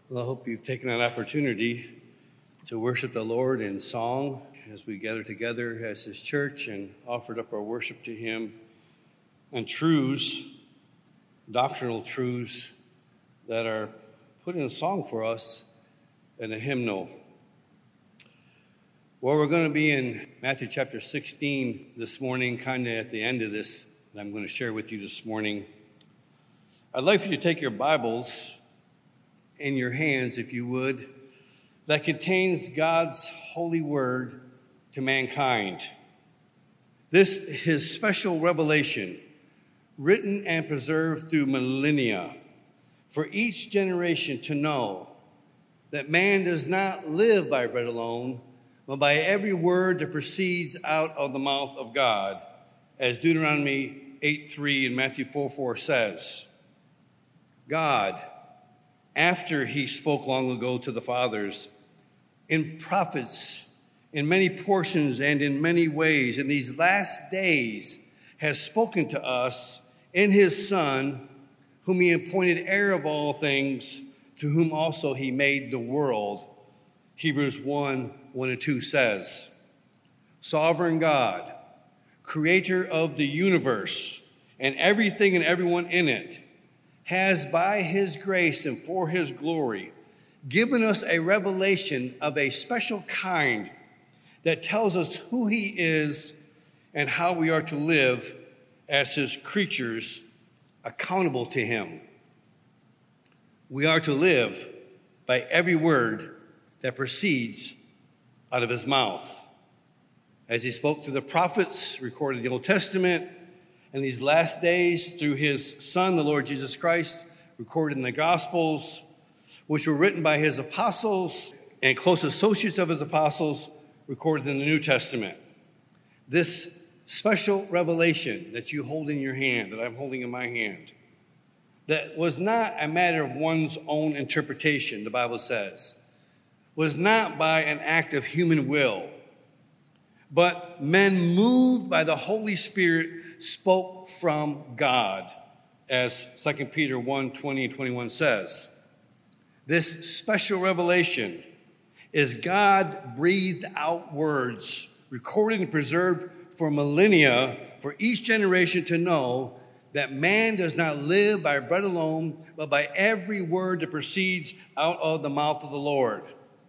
Well, I hope you've taken an opportunity to worship the Lord in song as we gather together as His church and offered up our worship to Him and truths, doctrinal truths that are put in a song for us in a hymnal. Well, we're going to be in Matthew chapter 16 this morning, kind of at the end of this that I'm going to share with you this morning. I'd like for you to take your Bibles in your hands, if you would, that contains God's holy word to mankind. This is His special revelation, written and preserved through millennia, for each generation to know that man does not live by bread alone, but by every word that proceeds out of the mouth of God, as Deuteronomy 8:3 and Matthew 4:4 says. God, after He spoke long ago to the fathers, in prophets, in many portions and in many ways, in these last days, has spoken to us in His Son, whom He appointed heir of all things, through whom also He made the world. Hebrews 1:1-2 says, Sovereign God, creator of the universe and everything and everyone in it, has by His grace and for His glory given us a revelation of a special kind that tells us who He is and how we are to live as His creatures accountable to Him. We are to live by every word that proceeds out of His mouth. As He spoke to the prophets recorded in the Old Testament, in these last days through His Son, the Lord Jesus Christ, recorded in the Gospels, which were written by His apostles and close associates of His apostles, recorded in the New Testament. This special revelation that you hold in your hand, that I'm holding in my hand, that was not a matter of one's own interpretation, the Bible says, was not by an act of human will, but men moved by the Holy Spirit spoke from God, as 2 Peter 1:20-21 says. This special revelation is God-breathed out words, recorded and preserved for millennia, for each generation to know that man does not live by bread alone, but by every word that proceeds out of the mouth of the Lord.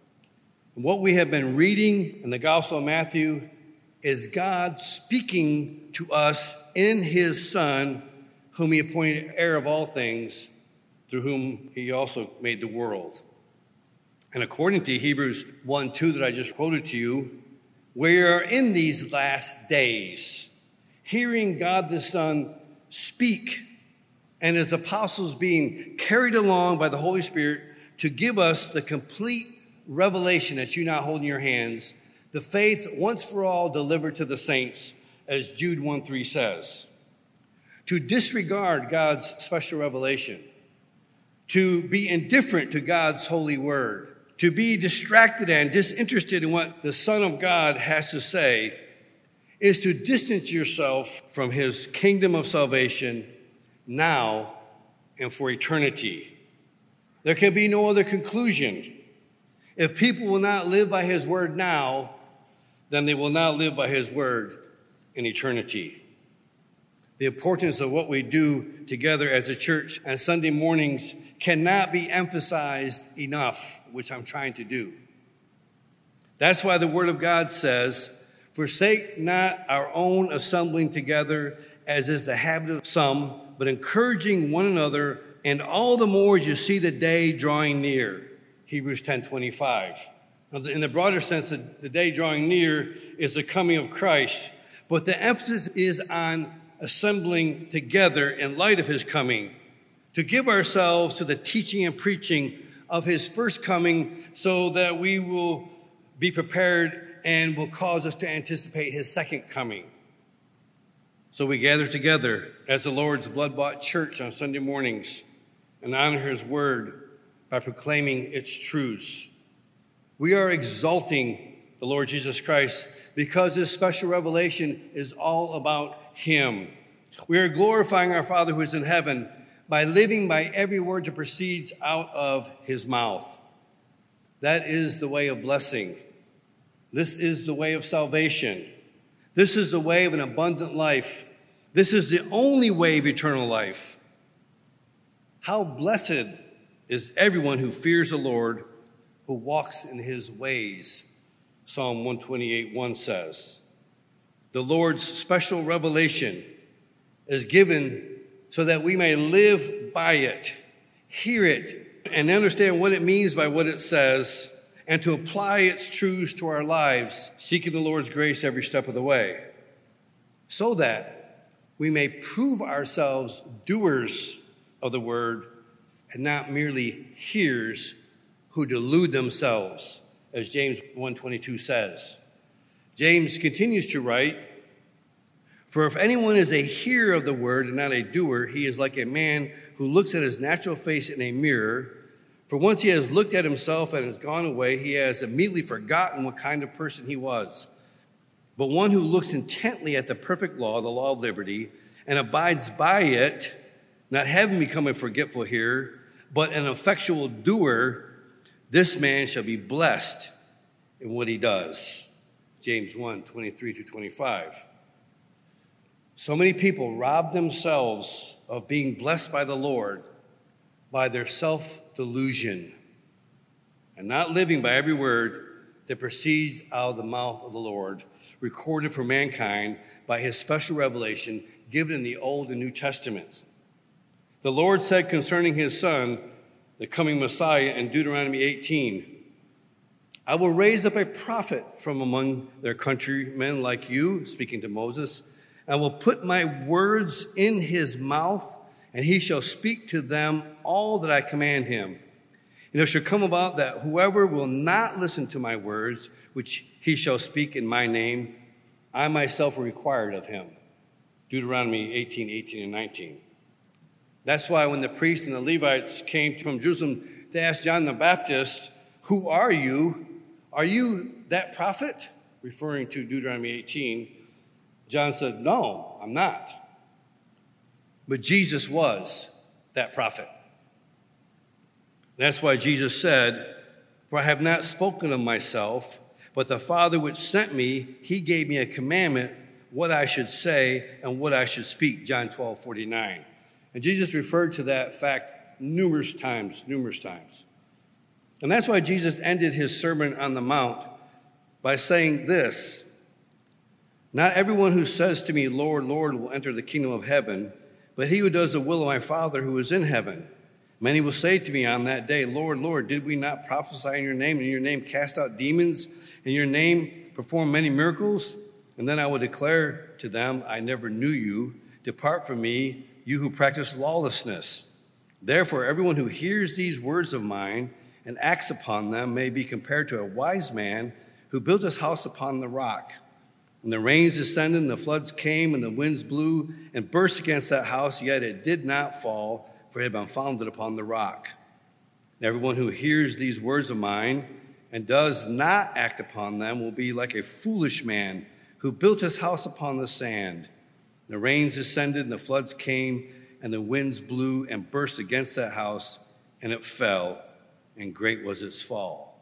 What we have been reading in the Gospel of Matthew is God speaking to us in His Son, whom He appointed heir of all things, through whom He also made the world. And according to Hebrews 1:2 that I just quoted to you, we are in these last days, hearing God the Son speak and His apostles being carried along by the Holy Spirit to give us the complete revelation that you now hold in your hands, the faith once for all delivered to the saints, as Jude 1:3 says. To disregard God's special revelation, to be indifferent to God's holy word, to be distracted and disinterested in what the Son of God has to say, is to distance yourself from His kingdom of salvation now and for eternity. There can be no other conclusion. If people will not live by His word now, then they will not live by His word in eternity. The importance of what we do together as a church on Sunday mornings cannot be emphasized enough, which I'm trying to do. That's why the Word of God says, forsake not our own assembling together, as is the habit of some, but encouraging one another, and all the more as you see the day drawing near. Hebrews 10:25. In the broader sense, the day drawing near is the coming of Christ, but the emphasis is on assembling together in light of His coming, to give ourselves to the teaching and preaching of His first coming so that we will be prepared and will cause us to anticipate His second coming. So we gather together as the Lord's blood-bought church on Sunday mornings and honor His word by proclaiming its truths. We are exalting the Lord Jesus Christ because His special revelation is all about Him. We are glorifying our Father who is in heaven by living by every word that proceeds out of his mouth. That is the way of blessing. This is the way of salvation. This is the way of an abundant life. This is the only way of eternal life. How blessed is everyone who fears the Lord, who walks in his ways, Psalm 128:1 says. The Lord's special revelation is given so that we may live by it, hear it, and understand what it means by what it says, and to apply its truths to our lives, seeking the Lord's grace every step of the way, so that we may prove ourselves doers of the word and not merely hearers who delude themselves, as James 1:22 says. James continues to write, "For if anyone is a hearer of the word and not a doer, he is like a man who looks at his natural face in a mirror. For once he has looked at himself and has gone away, he has immediately forgotten what kind of person he was. But one who looks intently at the perfect law, the law of liberty, and abides by it, not having become a forgetful hearer, but an effectual doer, this man shall be blessed in what he does." James 1:23-25. So many people rob themselves of being blessed by the Lord by their self-delusion and not living by every word that proceeds out of the mouth of the Lord, recorded for mankind by his special revelation given in the Old and New Testaments. The Lord said concerning his Son, the coming Messiah, in Deuteronomy 18, "I will raise up a prophet from among their countrymen like you," speaking to Moses, "I will put my words in his mouth, and he shall speak to them all that I command him. And it shall come about that whoever will not listen to my words, which he shall speak in my name, I myself will require it of him." Deuteronomy 18:18 and 19. That's why when the priests and the Levites came from Jerusalem to ask John the Baptist, "Who are you? Are you that prophet?" referring to Deuteronomy 18, John said, "No, I'm not." But Jesus was that prophet. That's why Jesus said, "For I have not spoken of myself, but the Father which sent me, he gave me a commandment, what I should say and what I should speak," John 12:49. And Jesus referred to that fact numerous times. And that's why Jesus ended his Sermon on the Mount by saying this, "Not everyone who says to me, 'Lord, Lord,' will enter the kingdom of heaven, but he who does the will of my Father who is in heaven. Many will say to me on that day, 'Lord, Lord, did we not prophesy in your name, and in your name cast out demons, in your name perform many miracles?' And then I will declare to them, 'I never knew you. Depart from me, you who practice lawlessness.' Therefore, everyone who hears these words of mine and acts upon them may be compared to a wise man who built his house upon the rock. And the rains descended, and the floods came, and the winds blew and burst against that house, yet it did not fall, for it had been founded upon the rock. And everyone who hears these words of mine and does not act upon them will be like a foolish man who built his house upon the sand. The rains descended, and the floods came, and the winds blew and burst against that house, and it fell, and great was its fall."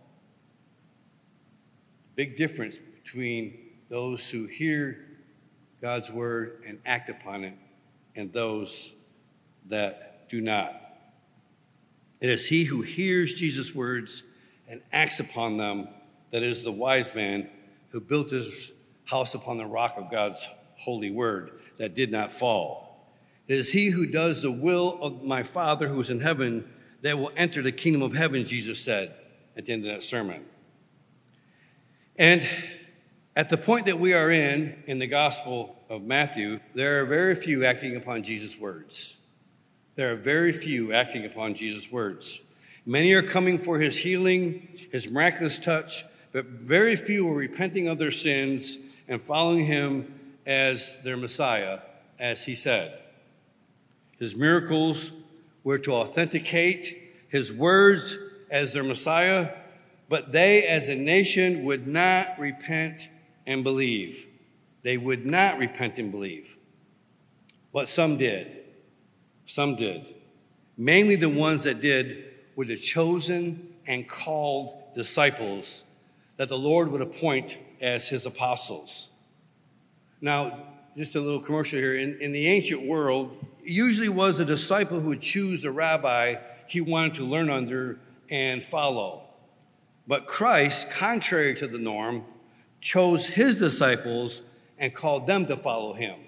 Big difference between those who hear God's word and act upon it and those that do not. It is he who hears Jesus' words and acts upon them that is the wise man who built his house upon the rock of God's holy word that did not fall. It is he who does the will of my Father who is in heaven that will enter the kingdom of heaven, Jesus said at the end of that sermon. And at the point that we are in the Gospel of Matthew, there are very few acting upon Jesus' words. There are very few acting upon Jesus' words. Many are coming for his healing, his miraculous touch, but very few are repenting of their sins and following him as their Messiah, as he said. His miracles were to authenticate his words as their Messiah, but they as a nation would not repent and believe. They would not repent and believe. But some did. Some did. mainly the ones that did were the chosen and called disciples that the Lord would appoint as his apostles. Now, just a little commercial here. In the ancient world, it usually was a disciple who would choose a rabbi he wanted to learn under and follow. But Christ, contrary to the norm, chose his disciples and called them to follow him.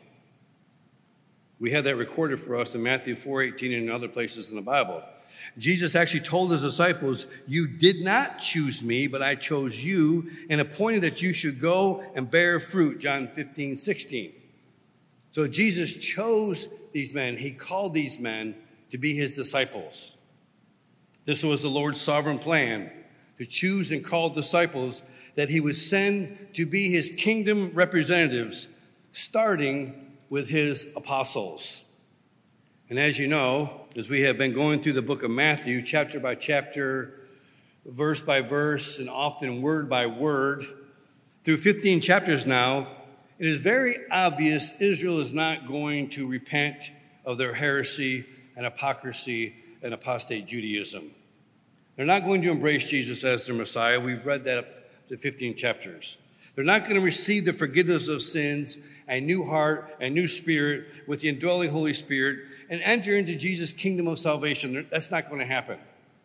We have that recorded for us in Matthew 4:18 and other places in the Bible. Jesus actually told his disciples, "You did not choose me, but I chose you and appointed that you should go and bear fruit," John 15:16. So Jesus chose these men. He called these men to be his disciples. This was the Lord's sovereign plan, to choose and call disciples that he would send to be his kingdom representatives, starting with his apostles. And as you know, as we have been going through the book of Matthew, chapter by chapter, verse by verse, and often word by word, through 15 chapters now, it is very obvious Israel is not going to repent of their heresy and hypocrisy and apostate Judaism. They're not going to embrace Jesus as their Messiah. We've read that up to 15 chapters. They're not going to receive the forgiveness of sins, a new heart, a new spirit with the indwelling Holy Spirit, and enter into Jesus' kingdom of salvation. That's not going to happen.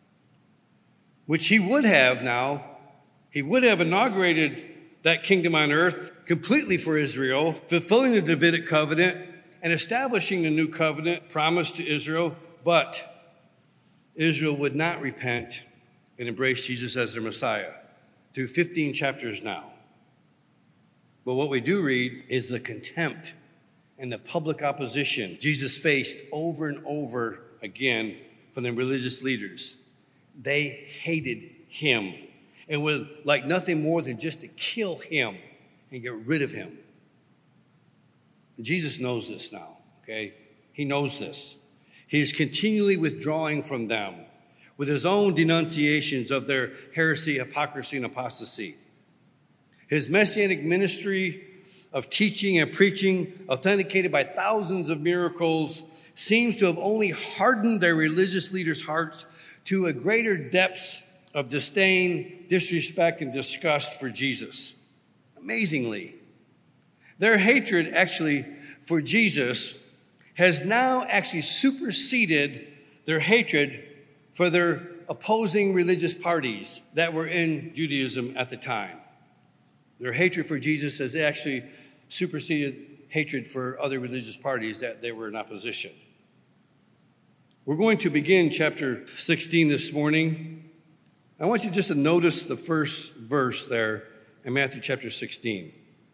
Which he would have now. He would have inaugurated that kingdom on earth completely for Israel, fulfilling the Davidic covenant and establishing the new covenant promised to Israel. But Israel would not repent and embrace Jesus as their Messiah through 15 chapters now. But what we do read is the contempt and the public opposition Jesus faced over and over again from the religious leaders. They hated him and would like nothing more than just to kill him and get rid of him. Jesus knows this now, okay? He knows this. He is continually withdrawing from them with his own denunciations of their heresy, hypocrisy, and apostasy. His messianic ministry of teaching and preaching, authenticated by thousands of miracles, seems to have only hardened their religious leaders' hearts to a greater depths of disdain, disrespect, and disgust for Jesus. Amazingly, their hatred actually for Jesus has now actually superseded their hatred for their opposing religious parties that were in Judaism at the time. Their hatred for Jesus has actually superseded hatred for other religious parties that they were in opposition. We're going to begin chapter 16 this morning. I want you just to notice the first verse there in Matthew chapter 16.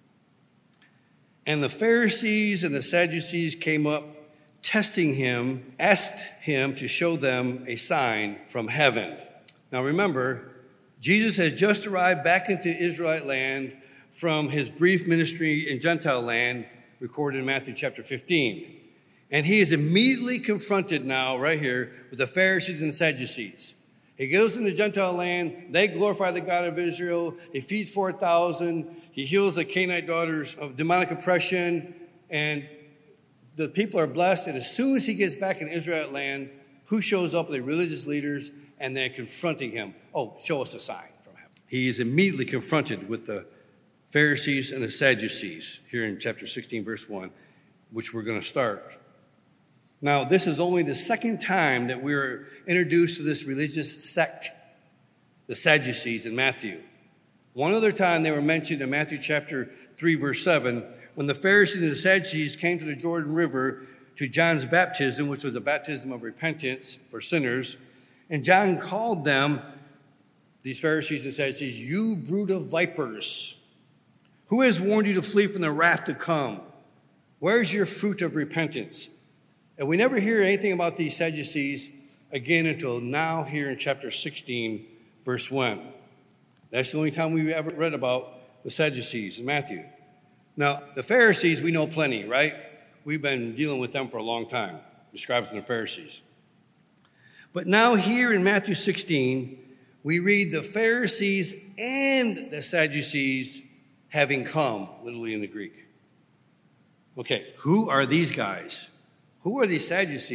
And the Pharisees and the Sadducees came up, testing him, asked him to show them a sign from heaven. Now remember, Jesus has just arrived back into Israelite land from his brief ministry in Gentile land, recorded in Matthew chapter 15. And he is immediately confronted now, right here, with the Pharisees and Sadducees. He goes into Gentile land. They glorify the God of Israel. He feeds 4,000. He heals the Canaanite daughters of demonic oppression. And the people are blessed. And as soon as he gets back in Israelite land, who shows up? The religious leaders, and they're confronting him. Oh, show us a sign from heaven. He is immediately confronted with the Pharisees and the Sadducees here in chapter 16, verse 1, which we're going to start. Now, this is only the second time that we are introduced to this religious sect, the Sadducees, in Matthew. One other time they were mentioned in Matthew chapter 3, verse 7, when the Pharisees and the Sadducees came to the Jordan River to John's baptism, which was a baptism of repentance for sinners. And John called them, these Pharisees and Sadducees, "You brood of vipers, who has warned you to flee from the wrath to come? Where's your fruit of repentance?" And we never hear anything about these Sadducees again until now here in chapter 16, verse 1. That's the only time we've ever read about the Sadducees in Matthew. Now, the Pharisees, we know plenty, right? We've been dealing with them for a long time, the scribes and the Pharisees. But now here in Matthew 16, we read the Pharisees and the Sadducees having come, literally in the Greek. Okay, who are these guys? Who are these Sadducees?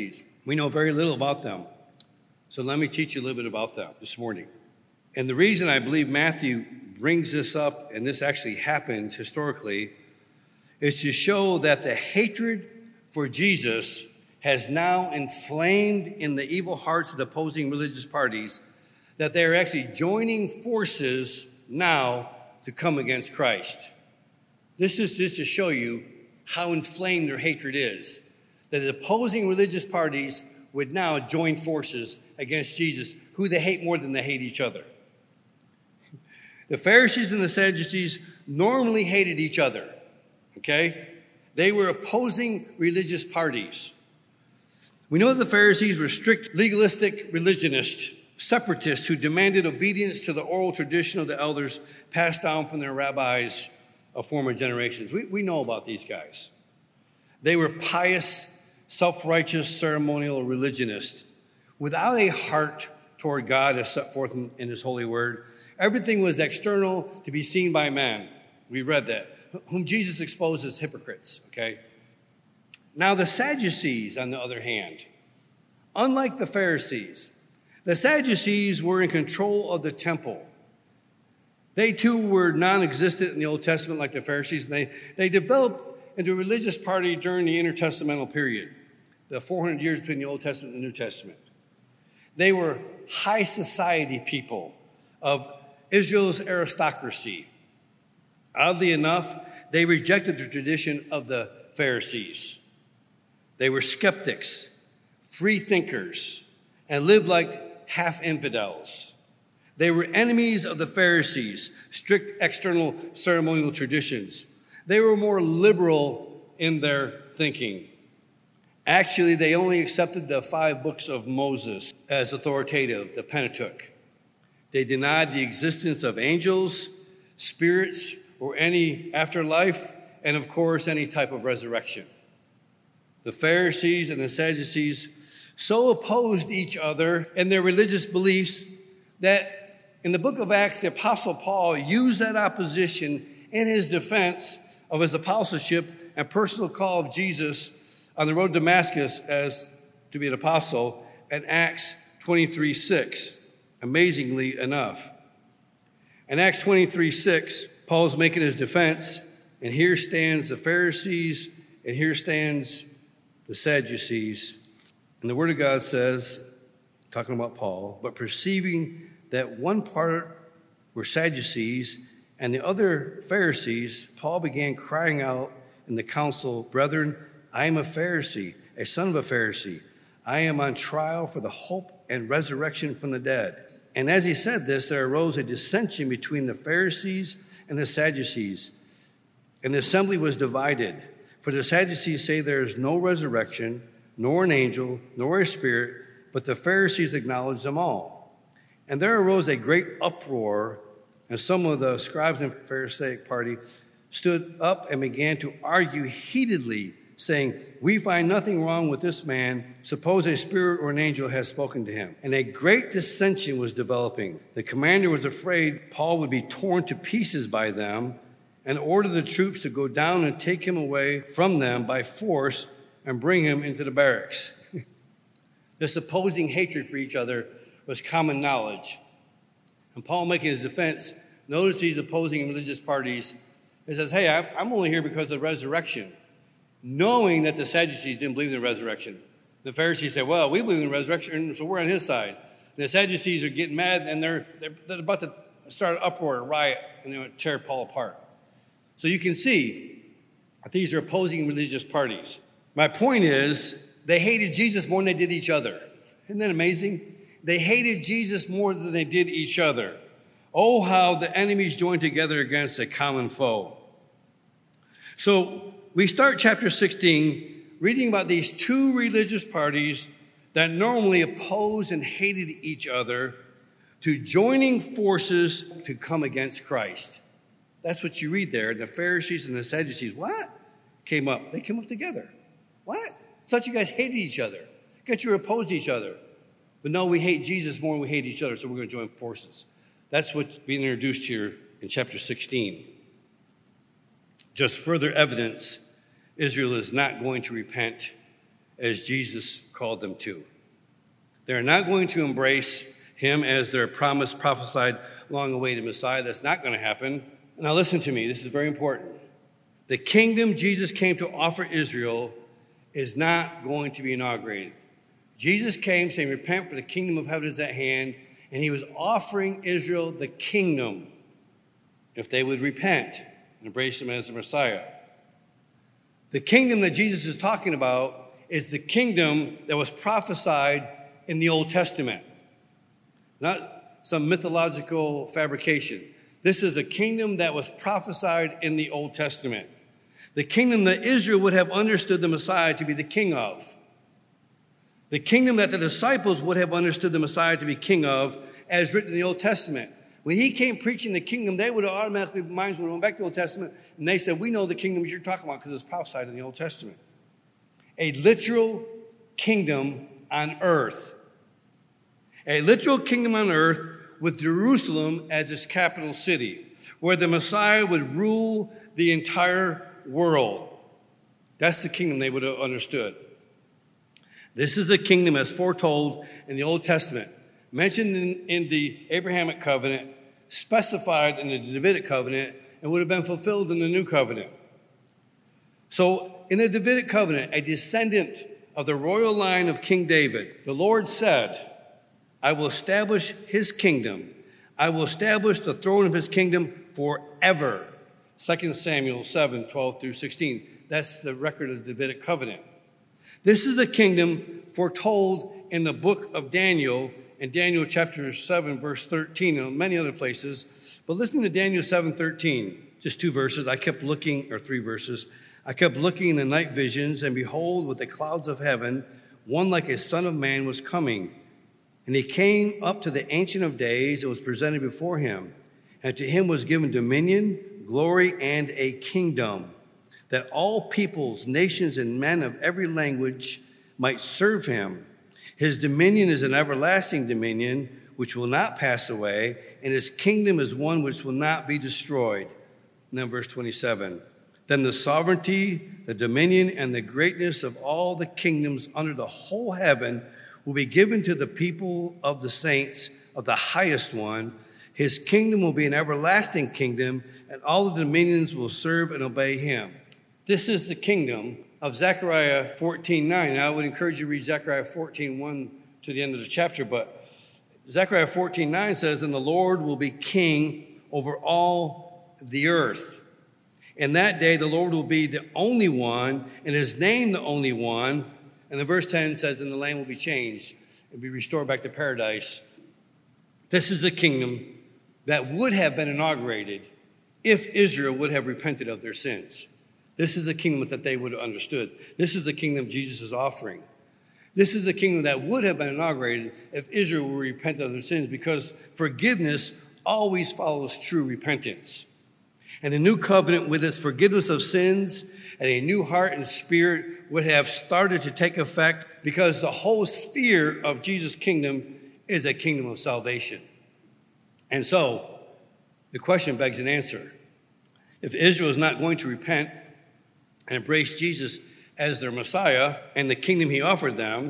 We know very little about them. So let me teach you a little bit about them this morning. And the reason I believe Matthew brings this up, and this actually happened historically, is to show that the hatred for Jesus has now inflamed in the evil hearts of the opposing religious parties, that they're actually joining forces now to come against Christ. This is just to show you how inflamed their hatred is, that the opposing religious parties would now join forces against Jesus, who they hate more than they hate each other. The Pharisees and the Sadducees normally hated each other, okay? They were opposing religious parties. We know the Pharisees were strict, legalistic religionists, separatists who demanded obedience to the oral tradition of the elders passed down from their rabbis of former generations. We know about these guys. They were pious, self-righteous, ceremonial religionists without a heart toward God as set forth in his holy word. Everything was external to be seen by man. We read that. Whom Jesus exposed as hypocrites, okay? Now the Sadducees, on the other hand, unlike the Pharisees, the Sadducees were in control of the temple. They too were non-existent in the Old Testament like the Pharisees. And they developed into a religious party during the intertestamental period, the 400 years between the Old Testament and the New Testament. They were high society people of Israel's aristocracy. Oddly enough, they rejected the tradition of the Pharisees. They were skeptics, free thinkers, and lived like half-infidels. They were enemies of the Pharisees, strict external ceremonial traditions. They were more liberal in their thinking. Actually, they only accepted the 5 books of Moses as authoritative, the Pentateuch. They denied the existence of angels, spirits, or any afterlife, and of course, any type of resurrection. The Pharisees and the Sadducees so opposed each other in their religious beliefs that in the book of Acts, the Apostle Paul used that opposition in his defense of his apostleship and personal call of Jesus on the road to Damascus as to be an apostle in Acts 23:6, amazingly enough. In Acts 23:6, Paul's making his defense, and here stands the Pharisees, and here stands the Sadducees. And the Word of God says, talking about Paul, but perceiving that one part were Sadducees and the other Pharisees, Paul began crying out in the council, "Brethren, I am a Pharisee, a son of a Pharisee. I am on trial for the hope and resurrection from the dead." And as he said this, there arose a dissension between the Pharisees and the Sadducees, and the assembly was divided. For the Sadducees say there is no resurrection, nor an angel, nor a spirit, but the Pharisees acknowledge them all. And there arose a great uproar, and some of the scribes and Pharisaic party stood up and began to argue heatedly, saying, "We find nothing wrong with this man. Suppose a spirit or an angel has spoken to him." And a great dissension was developing. The commander was afraid Paul would be torn to pieces by them and ordered the troops to go down and take him away from them by force and bring him into the barracks. This opposing hatred for each other was common knowledge. And Paul, making his defense, notice these opposing religious parties. He says, "Hey, I'm only here because of the resurrection," knowing that the Sadducees didn't believe in the resurrection. The Pharisees said, "Well, we believe in the resurrection, so we're on his side." And the Sadducees are getting mad, and they're about to start an uproar, a riot, and they're going to tear Paul apart. So you can see that these are opposing religious parties. My point is, they hated Jesus more than they did each other. Isn't that amazing? They hated Jesus more than they did each other. Oh, how the enemies joined together against a common foe. So we start chapter 16 reading about these 2 religious parties that normally opposed and hated each other to joining forces to come against Christ. That's what you read there. The Pharisees and the Sadducees, what? Came up. They came up together. What? I thought you guys hated each other. I thought you were opposed to each other. But no, we hate Jesus more than we hate each other, so we're going to join forces. That's what's being introduced here in chapter 16. Just further evidence Israel is not going to repent as Jesus called them to. They're not going to embrace him as their promised, prophesied, long-awaited Messiah. That's not going to happen. Now listen to me. This is very important. The kingdom Jesus came to offer Israel is not going to be inaugurated. Jesus came saying, repent, for the kingdom of heaven is at hand. And he was offering Israel the kingdom if they would repent and embrace him as the Messiah. The kingdom that Jesus is talking about is the kingdom that was prophesied in the Old Testament, not some mythological fabrication. This is a kingdom that was prophesied in the Old Testament. The kingdom that Israel would have understood the Messiah to be the king of. The kingdom that the disciples would have understood the Messiah to be king of, as written in the Old Testament. When he came preaching the kingdom, they would have automatically, minds would have went back to the Old Testament, and they said, we know the kingdom you're talking about because it's prophesied in the Old Testament. A literal kingdom on earth. A literal kingdom on earth with Jerusalem as its capital city, where the Messiah would rule the entire world. That's the kingdom they would have understood. This is a kingdom as foretold in the Old Testament, mentioned in the Abrahamic covenant, specified in the Davidic covenant, and would have been fulfilled in the New Covenant. So in the Davidic covenant, a descendant of the royal line of King David, the Lord said, I will establish his kingdom. I will establish the throne of his kingdom forever. 2 Samuel 7:12-16. That's the record of the Davidic covenant. This is a kingdom foretold in the book of Daniel, in Daniel chapter 7, verse 13, and many other places. But listen to Daniel 7:13, just 2 verses. I kept looking, or 3 verses. I kept looking in the night visions, and behold, with the clouds of heaven, one like a son of man was coming. And he came up to the Ancient of Days and was presented before him. And to him was given dominion, glory, and a kingdom, that all peoples, nations, and men of every language might serve him. His dominion is an everlasting dominion which will not pass away, and his kingdom is one which will not be destroyed. And then verse 27. Then the sovereignty, the dominion, and the greatness of all the kingdoms under the whole heaven will be given to the people of the saints of the highest one. His kingdom will be an everlasting kingdom, and all the dominions will serve and obey him. This is the kingdom of Zechariah 14:9. Now, I would encourage you to read Zechariah 14:1 to the end of the chapter, but Zechariah 14:9 says, and the Lord will be king over all the earth. In that day, the Lord will be the only one, and his name the only one. And the verse 10 says, and the land will be changed and be restored back to paradise. This is the kingdom that would have been inaugurated if Israel would have repented of their sins. This is the kingdom that they would have understood. This is the kingdom Jesus is offering. This is the kingdom that would have been inaugurated if Israel would repent of their sins, because forgiveness always follows true repentance. And the new covenant, with its forgiveness of sins and a new heart and spirit, would have started to take effect, because the whole sphere of Jesus' kingdom is a kingdom of salvation. And so the question begs an answer. If Israel is not going to repent and embrace Jesus as their Messiah and the kingdom he offered them,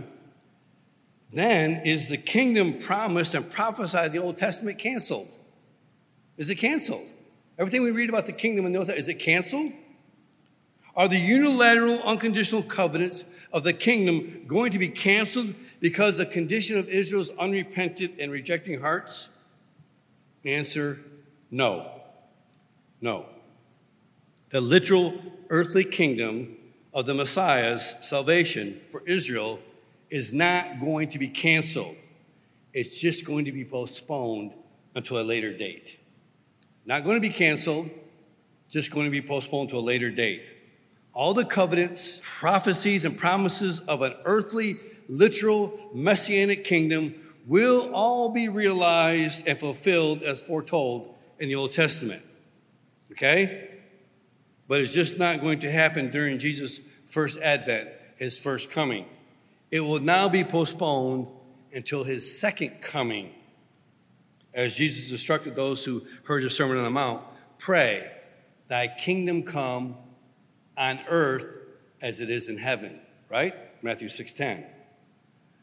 then is the kingdom promised and prophesied in the Old Testament canceled? Is it canceled? Everything we read about the kingdom in the Old Testament, is it canceled? Are the unilateral, unconditional covenants of the kingdom going to be canceled because the condition of Israel's unrepentant and rejecting hearts? Answer, no. No. The literal earthly kingdom of the Messiah's salvation for Israel is not going to be canceled. It's just going to be postponed until a later date. Not going to be canceled, just going to be postponed to a later date. All the covenants, prophecies, and promises of an earthly, literal, messianic kingdom will all be realized and fulfilled as foretold in the Old Testament. Okay? But it's just not going to happen during Jesus' first advent, his first coming. It will now be postponed until his second coming. As Jesus instructed those who heard his Sermon on the Mount, pray, thy kingdom come on earth as it is in heaven, right? Matthew 6:10.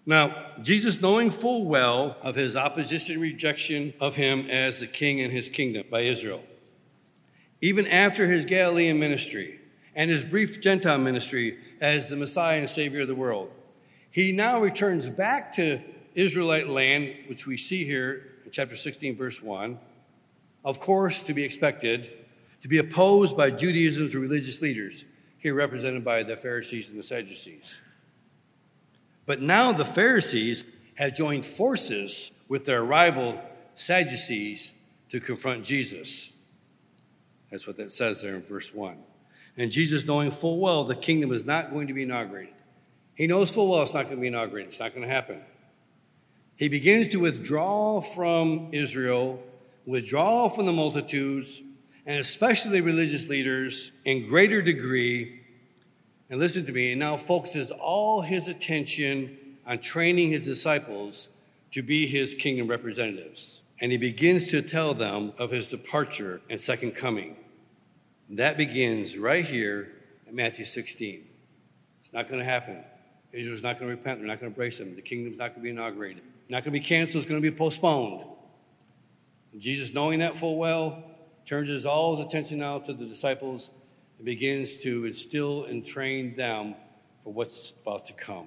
Now, Jesus, knowing full well of his opposition and rejection of him as the king in his kingdom by Israel, even after his Galilean ministry and his brief Gentile ministry as the Messiah and Savior of the world, he now returns back to Israelite land, which we see here in chapter 16, verse 1, of course, to be expected, to be opposed by Judaism's religious leaders, here represented by the Pharisees and the Sadducees. But now the Pharisees have joined forces with their rival Sadducees to confront Jesus. That's what that says there in verse 1. And Jesus, knowing full well the kingdom is not going to be inaugurated. He knows full well it's not going to be inaugurated. It's not going to happen. He begins to withdraw from Israel, withdraw from the multitudes, and especially religious leaders in greater degree. And listen to me, and now focuses all his attention on training his disciples to be his kingdom representatives. And he begins to tell them of his departure and second coming. And that begins right here in Matthew 16. It's not going to happen. Israel's not going to repent. They're not going to embrace him. The kingdom's not going to be inaugurated. Not going to be canceled. It's going to be postponed. And Jesus, knowing that full well, turns all his attention now to the disciples and begins to instill and train them for what's about to come.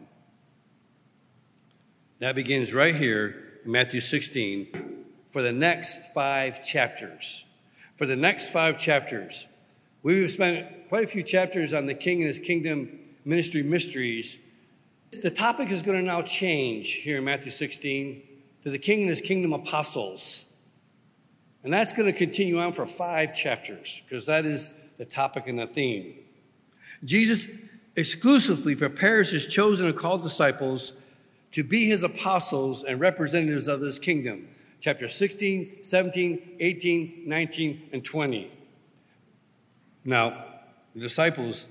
That begins right here in Matthew 16 for the next 5 chapters. For the next 5 chapters, we've spent quite a few chapters on the king and his kingdom ministry mysteries. The topic is going to now change here in Matthew 16 to the king and his kingdom apostles. And that's going to continue on for 5 chapters because that is the topic and the theme. Jesus exclusively prepares his chosen and called disciples to be his apostles and representatives of his kingdom. Chapter 16, 17, 18, 19, and 20. Now, the disciples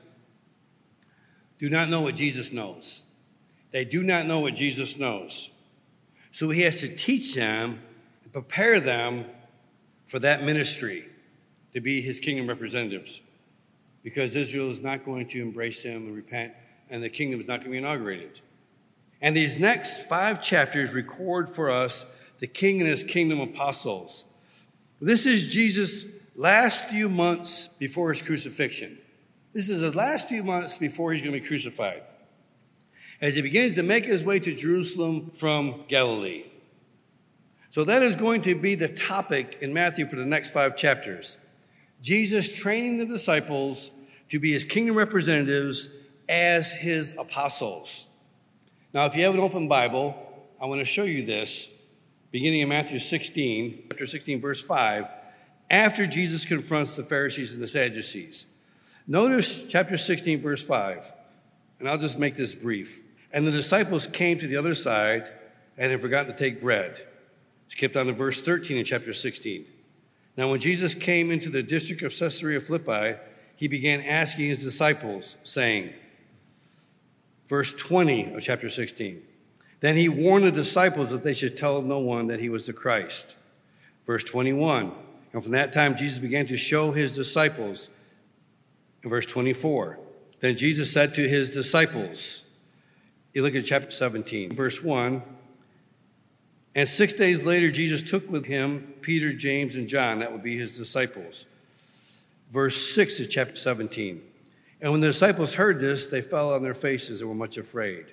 do not know what Jesus knows. They do not know what Jesus knows. So he has to teach them and prepare them for that ministry, to be his kingdom representatives, because Israel is not going to embrace him and repent, and the kingdom is not going to be inaugurated. And these next 5 chapters record for us the king and his kingdom apostles. This is Jesus' last few months before his crucifixion. This is the last few months before he's going to be crucified, as he begins to make his way to Jerusalem from Galilee. So that is going to be the topic in Matthew for the next 5 chapters. Jesus training the disciples to be his kingdom representatives as his apostles. Now, if you have an open Bible, I want to show you this, beginning in Matthew 16, chapter 16, verse 5, after Jesus confronts the Pharisees and the Sadducees. Notice chapter 16, verse 5, and I'll just make this brief. And the disciples came to the other side and had forgotten to take bread. Skip down to verse 13 in chapter 16. Now, when Jesus came into the district of Caesarea Philippi, he began asking his disciples, saying, verse 20 of chapter 16, then he warned the disciples that they should tell no one that he was the Christ. Verse 21, and from that time Jesus began to show his disciples. In verse 24, then Jesus said to his disciples, you look at chapter 17, verse 1, and 6 days later, Jesus took with him Peter, James, and John. That would be his disciples. Verse 6 of chapter 17. And when the disciples heard this, they fell on their faces and were much afraid.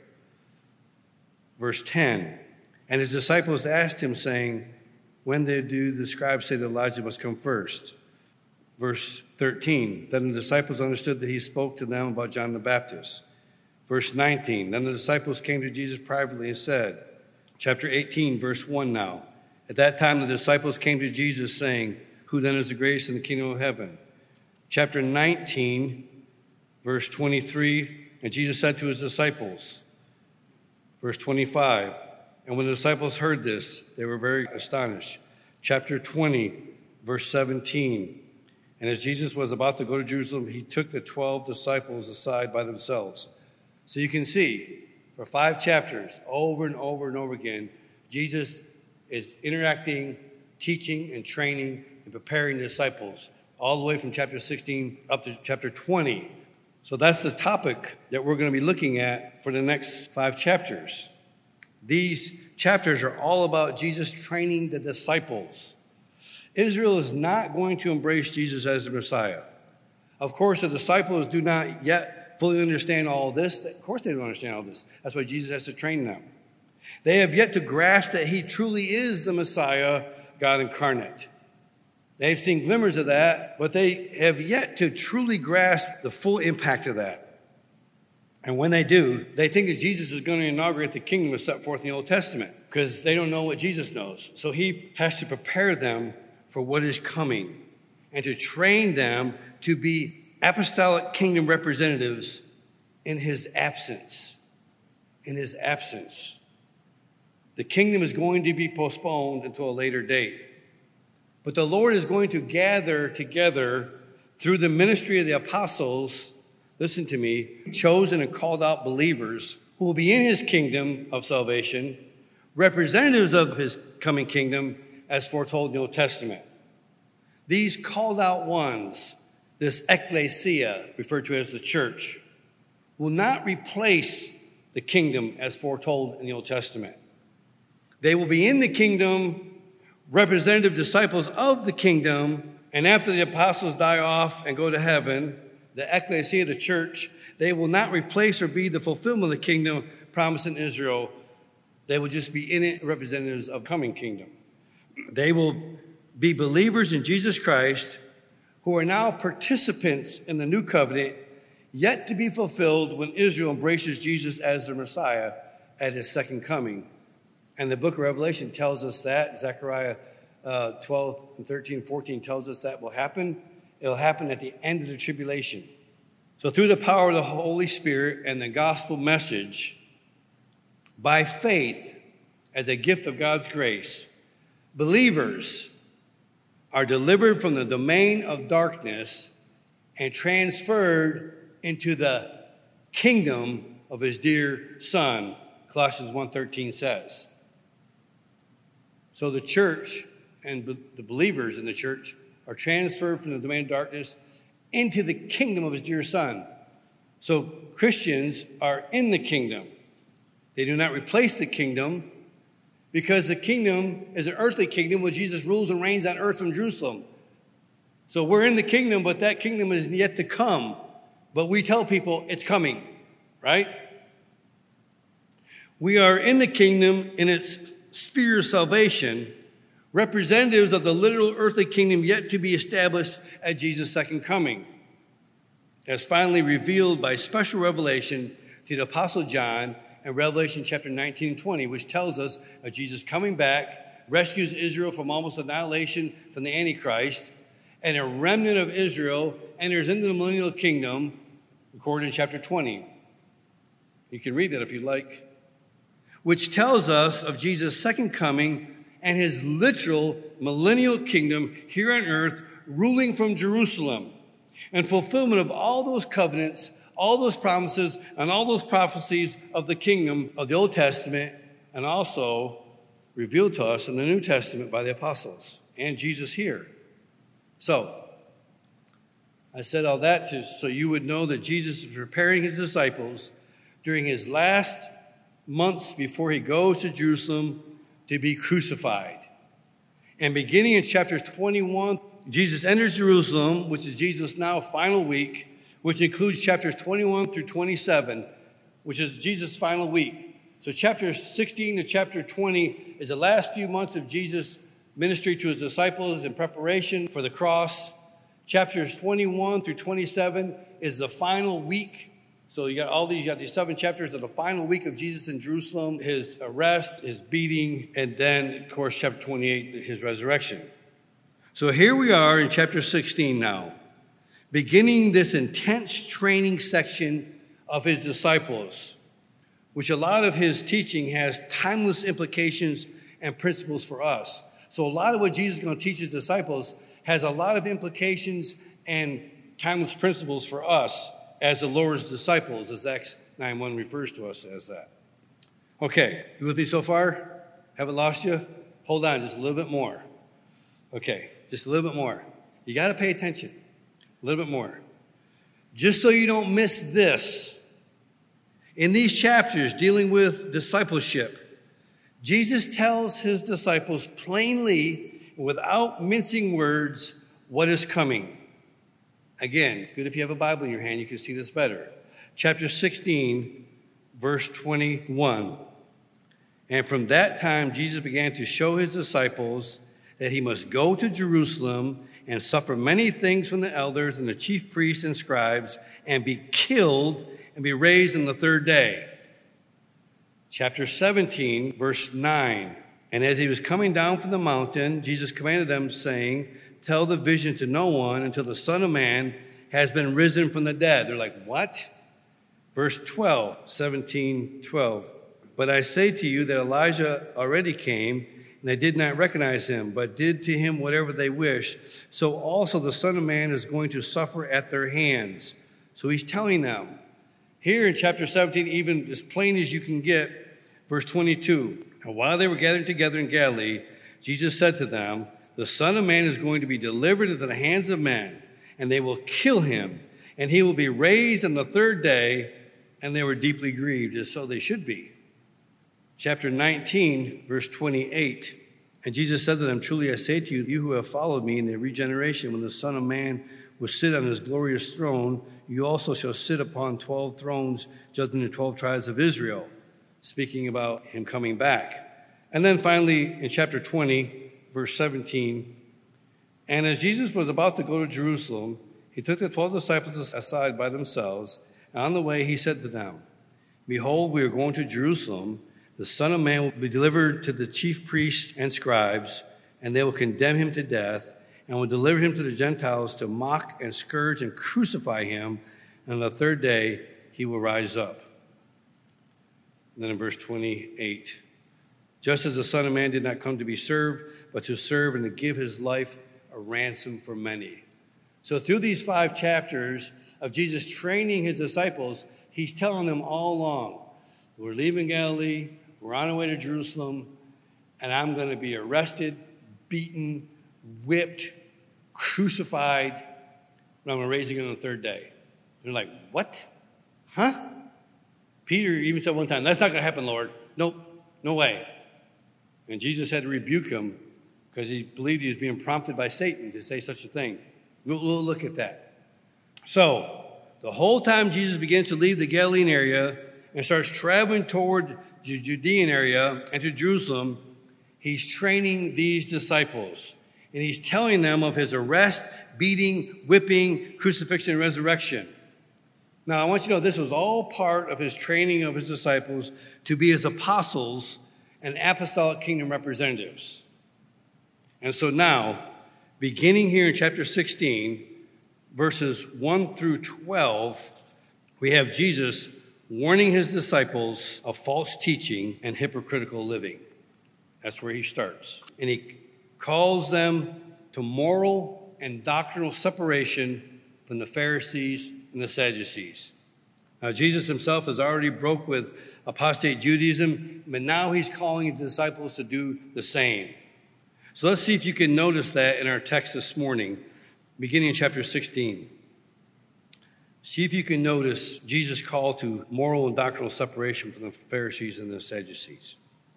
Verse 10. And his disciples asked him, saying, when do the scribes say that Elijah must come first? Verse 13. Then the disciples understood that he spoke to them about John the Baptist. Verse 19. Then the disciples came to Jesus privately and said, chapter 18, verse 1 now. At that time, the disciples came to Jesus saying, who then is the greatest in the kingdom of heaven? Chapter 19, verse 23, and Jesus said to his disciples, verse 25, and when the disciples heard this, they were very astonished. Chapter 20, verse 17, and as Jesus was about to go to Jerusalem, he took the 12 disciples aside by themselves. So you can see, for 5 chapters, over and over and over again, Jesus is interacting, teaching, and training, and preparing the disciples, all the way from chapter 16 up to chapter 20. So that's the topic that we're going to be looking at for the next 5 chapters. These chapters are all about Jesus training the disciples. Israel is not going to embrace Jesus as the Messiah. Of course, the disciples do not yet fully understand all this. Of course, they don't understand all this. That's why Jesus has to train them. They have yet to grasp that he truly is the Messiah, God incarnate. They've seen glimmers of that, but they have yet to truly grasp the full impact of that. And when they do, they think that Jesus is going to inaugurate the kingdom as set forth in the Old Testament because they don't know what Jesus knows. So he has to prepare them for what is coming and to train them to be apostolic kingdom representatives in his absence. In his absence. The kingdom is going to be postponed until a later date. But the Lord is going to gather together through the ministry of the apostles, listen to me, chosen and called out believers who will be in his kingdom of salvation, representatives of his coming kingdom as foretold in the Old Testament. These called out ones, this ecclesia, referred to as the church, will not replace the kingdom as foretold in the Old Testament. They will be in the kingdom, representative disciples of the kingdom, and after the apostles die off and go to heaven, the ecclesia, the church, they will not replace or be the fulfillment of the kingdom promised in Israel. They will just be in it, representatives of coming kingdom. They will be believers in Jesus Christ who are now participants in the new covenant, yet to be fulfilled when Israel embraces Jesus as their Messiah at his second coming. And the book of Revelation tells us that. Zechariah 12 and 13, 14 tells us that will happen. It'll happen at the end of the tribulation. So through the power of the Holy Spirit and the gospel message, by faith, as a gift of God's grace, believers are delivered from the domain of darkness and transferred into the kingdom of his dear Son, Colossians 1:13 says. So the church and the believers in the church are transferred from the domain of darkness into the kingdom of his dear Son. So Christians are in the kingdom. They do not replace the kingdom because the kingdom is an earthly kingdom where Jesus rules and reigns on earth from Jerusalem. So we're in the kingdom, but that kingdom is yet to come. But we tell people it's coming, right? We are in the kingdom in its sphere of salvation, representatives of the literal earthly kingdom yet to be established at Jesus' second coming, as finally revealed by special revelation to the Apostle John in Revelation chapter 19 and 20, which tells us of Jesus coming back, rescues Israel from almost annihilation from the Antichrist, and a remnant of Israel enters into the millennial kingdom, recorded in chapter 20. You can read that if you'd like. Which tells us of Jesus' second coming and his literal millennial kingdom here on earth, ruling from Jerusalem, and fulfillment of all those covenants, all those promises, and all those prophecies of the kingdom of the Old Testament, and also revealed to us in the New Testament by the apostles and Jesus here. So, I said all that so you would know that Jesus is preparing his disciples during his last months before he goes to Jerusalem to be crucified. And beginning in chapters 21, Jesus enters Jerusalem, which is Jesus' now final week, which includes chapters 21 through 27, which is Jesus' final week. So chapters 16 to chapter 20 is the last few months of Jesus' ministry to his disciples in preparation for the cross. Chapters 21 through 27 is the final week. So you got these 7 chapters of the final week of Jesus in Jerusalem, his arrest, his beating, and then, of course, chapter 28, his resurrection. So here we are in chapter 16 now, beginning this intense training section of his disciples, which a lot of his teaching has timeless implications and principles for us. So a lot of what Jesus is going to teach his disciples has a lot of implications and timeless principles for us as the Lord's disciples, as Acts 9:1 refers to us as that. Okay, you with me so far? Haven't lost you? Hold on just a little bit more. Okay, just a little bit more. You got to pay attention. A little bit more. Just so you don't miss this, in these chapters dealing with discipleship, Jesus tells his disciples plainly, without mincing words, what is coming. Again, it's good if you have a Bible in your hand, you can see this better. Chapter 16, verse 21. And from that time, Jesus began to show his disciples that he must go to Jerusalem and suffer many things from the elders and the chief priests and scribes and be killed and be raised on the third day. Chapter 17, verse 9. And as he was coming down from the mountain, Jesus commanded them, saying, tell the vision to no one until the Son of Man has been risen from the dead. They're like, what? Verse 12, 17:12. But I say to you that Elijah already came, and they did not recognize him, but did to him whatever they wished. So also the Son of Man is going to suffer at their hands. So he's telling them. Here in chapter 17, even as plain as you can get, verse 22. And while they were gathered together in Galilee, Jesus said to them, the Son of Man is going to be delivered into the hands of men, and they will kill him, and he will be raised on the third day. And they were deeply grieved, as so they should be. Chapter 19, verse 28. And Jesus said to them, truly I say to you, you who have followed me in the regeneration, when the Son of Man will sit on his glorious throne, you also shall sit upon 12 thrones, judging the 12 tribes of Israel, speaking about him coming back. And then finally, in chapter 20, verse 17, and as Jesus was about to go to Jerusalem, he took the 12 disciples aside by themselves, and on the way he said to them, behold, we are going to Jerusalem. The Son of Man will be delivered to the chief priests and scribes, and they will condemn him to death, and will deliver him to the Gentiles to mock and scourge and crucify him, and on the third day he will rise up. And then in verse 28, just as the Son of Man did not come to be served, but to serve and to give his life a ransom for many. So through these 5 chapters of Jesus training his disciples, he's telling them all along, we're leaving Galilee, we're on our way to Jerusalem, and I'm going to be arrested, beaten, whipped, crucified, but I'm going to raise again on the third day. They're like, what? Huh? Peter even said one time, that's not going to happen, Lord. Nope, no way. And Jesus had to rebuke him because he believed he was being prompted by Satan to say such a thing. We'll look at that. So, the whole time Jesus begins to leave the Galilean area and starts traveling toward the Judean area and to Jerusalem, he's training these disciples. And he's telling them of his arrest, beating, whipping, crucifixion, and resurrection. Now, I want you to know this was all part of his training of his disciples to be his apostles and apostolic kingdom representatives. And so now, beginning here in chapter 16, verses 1 through 12, we have Jesus warning his disciples of false teaching and hypocritical living. That's where he starts. And he calls them to moral and doctrinal separation from the Pharisees and the Sadducees. Now, Jesus himself has already broke with apostate Judaism, but now he's calling his disciples to do the same. So let's see if you can notice that in our text this morning, beginning in chapter 16. See if you can notice Jesus' call to moral and doctrinal separation from the Pharisees and the Sadducees.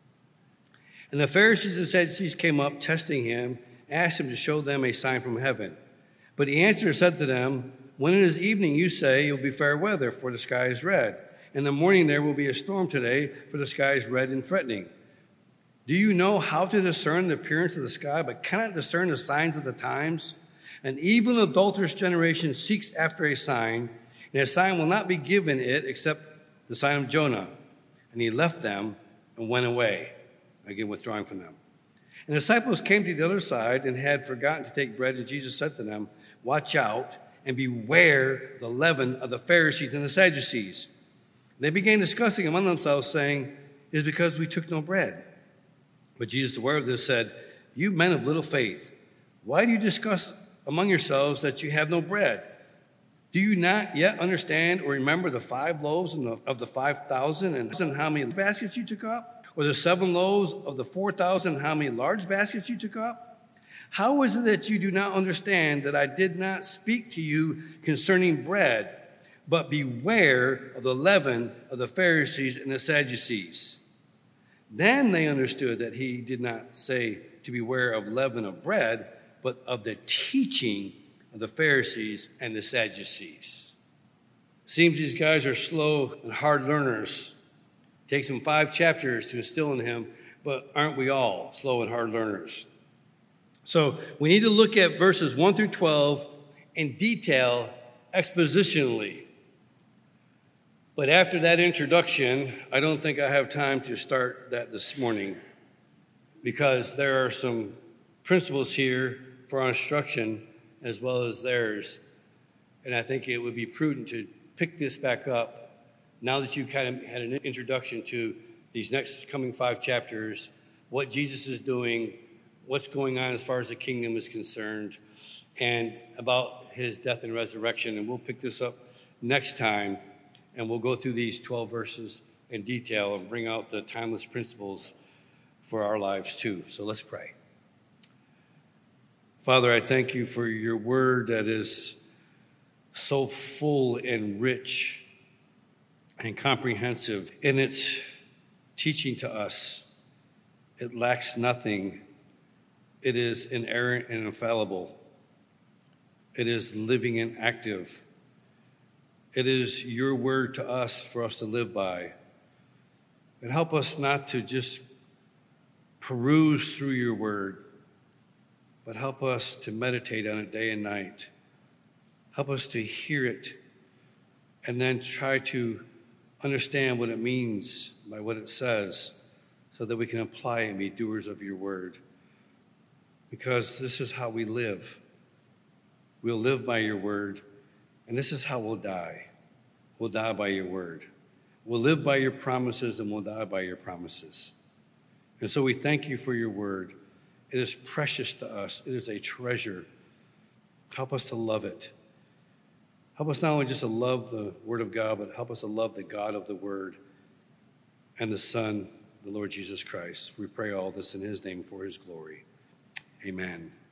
And the Pharisees and Sadducees came up, testing him, asked him to show them a sign from heaven. But he answered and said to them, when it is evening, you say, it will be fair weather, for the sky is red. In the morning there will be a storm today, for the sky is red and threatening. Do you know how to discern the appearance of the sky, but cannot discern the signs of the times? An evil and adulterous generation seeks after a sign, and a sign will not be given it except the sign of Jonah. And he left them and went away, again withdrawing from them. And the disciples came to the other side and had forgotten to take bread, and Jesus said to them, watch out and beware the leaven of the Pharisees and the Sadducees. They began discussing among themselves, saying, it is because we took no bread. But Jesus, aware of this, said, you men of little faith, why do you discuss among yourselves that you have no bread? Do you not yet understand or remember the 5 loaves of the 5,000 and how many baskets you took up? Or the 7 loaves of the 4,000 and how many large baskets you took up? How is it that you do not understand that I did not speak to you concerning bread, but beware of the leaven of the Pharisees and the Sadducees? Then they understood that he did not say to beware of leaven of bread, but of the teaching of the Pharisees and the Sadducees. Seems these guys are slow and hard learners. Takes them 5 chapters to instill in him, but aren't we all slow and hard learners? So we need to look at verses 1 through 12 in detail expositionally. But after that introduction, I don't think I have time to start that this morning, because there are some principles here for our instruction as well as theirs. And I think it would be prudent to pick this back up now that you've kind of had an introduction to these next coming 5 chapters, what Jesus is doing, what's going on as far as the kingdom is concerned, and about his death and resurrection. And we'll pick this up next time, and we'll go through these 12 verses in detail and bring out the timeless principles for our lives too. So let's pray. Father, I thank you for your word that is so full and rich and comprehensive in its teaching to us. It lacks nothing. It is inerrant and infallible. It is living and active. It is your word to us for us to live by. And help us not to just peruse through your word, but help us to meditate on it day and night. Help us to hear it and then try to understand what it means by what it says so that we can apply and be doers of your word. Because this is how we live. We'll live by your word, and this is how we'll die. We'll die by your word. We'll live by your promises, and we'll die by your promises. And so we thank you for your word. It is precious to us. It is a treasure. Help us to love it. Help us not only just to love the word of God, but help us to love the God of the word and the Son, the Lord Jesus Christ. We pray all this in his name for his glory. Amen.